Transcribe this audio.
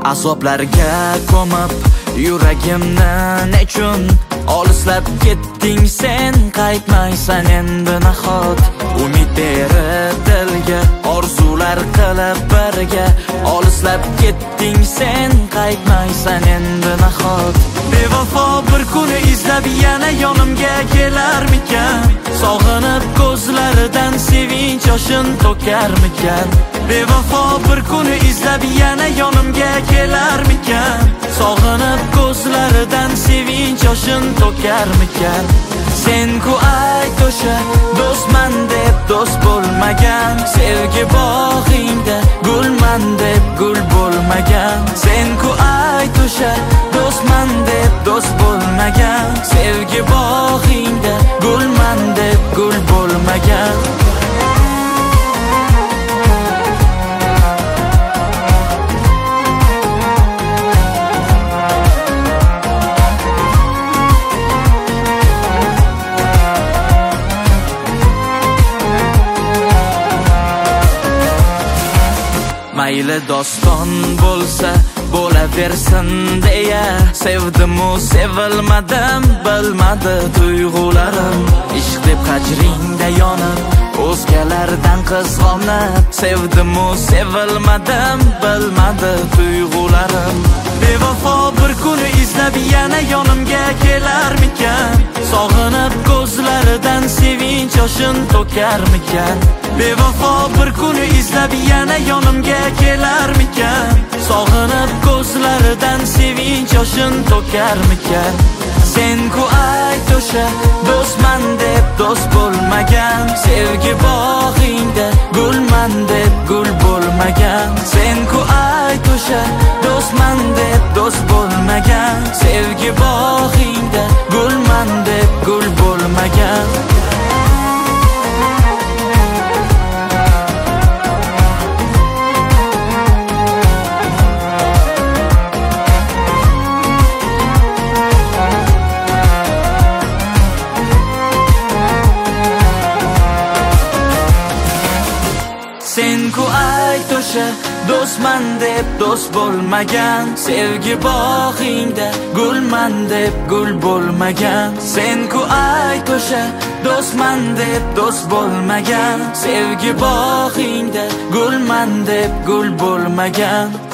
Azoblarga ko'mib yuragimni nechun olislab ketding sen, qaytmaysan endi nahot. Umid berib dilga orzular qilib birga olislab ketding sen, qaytmaysan endi nahot. Bevafo bir kuni izlab yana yonimga kelarmikan, sog'inib ko'zlaridan sevinch yoshin to'karmikan. Bevafo bir kuni izlab yana yonimga kelarmikan, sog'inib ko'zlaridan sevinch yoshin to'karmikan. Sen-ku ayt o'sha do'stman deb do'st bo'lmagan, sevgi bog'ingda gulman deb gul bo'lmagan. Sen-ku ayt o'sha do'stman deb do'st bo'lmagan, sevgi bog'ingda gulman deb gul bo'lmagan. Mayli doston bo'lsa bo'laversin deya, sevdimu sevilmadim, bilmadi tuyg'ularim. Ishq deb hajringda yonib, o'zgalardan qizg'onib, sevdimu sevilmadim, bilmadi tuyg'ularim. Bevafo bir kuni izlab yana yonimga kelarmikan, sog'inib ko'zlaridan sevinch yoshin to'karmikan. Bevafo bir kuni izlab yana yonimga kelarmikan, sog'inib ko'zlaridan sevinch yoshin to'karmikan. Sen-ku ayt o'sha do'stman deb do'st bo'lmagan, sevgi bog'ingda gulman deb gul bo'lmagan. Sen-ku ayt o'sha do'stman deb do'st bo'lmagan, sevgi bog'ingda gulman deb gul bo'lmagan. Sen-ku ayt o'sha do'stman deb do'st bo'lmagan, sevgi bog'ingda gulman deb gul bo'lmagan. Sen-ku ayt o'sha do'stman deb do'st bo'lmagan, sevgi bog'ingda gulman deb gul bo'lmagan.